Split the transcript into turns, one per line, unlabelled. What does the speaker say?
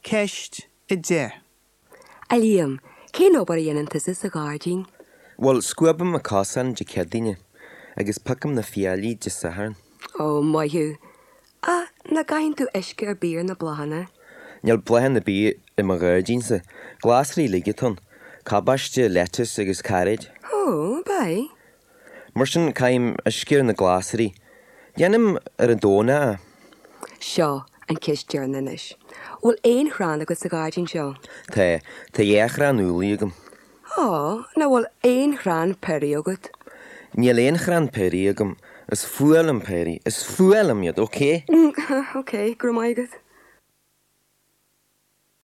Ceist I de.
A Liam, cé nóbar dhéanantas is a gáardín?
Well, scuabam a cásan de cedine, agus pacam na fialaí de saharn.
Ó, maithú. Na gainn tú eisce ar bír na blahanna?
Neal blahan na bí I mar gáardínsa, glásraí ligeton, cabaiste lettuce agus carid.
Ó, bai.
Mar sin caim iscear na glásraí. Dhéanam ar an dóna.
Seo an cist dearnanis. Bhfuil éon chrán agus a gáardín seo?
Tá dhéachrán úlaí agam.
Ó, na bhfuil éon chrán peri agat.
Níl éon chrán peri agam, is fualam peri, is fualam iad, oké?
Ok, gur maigad.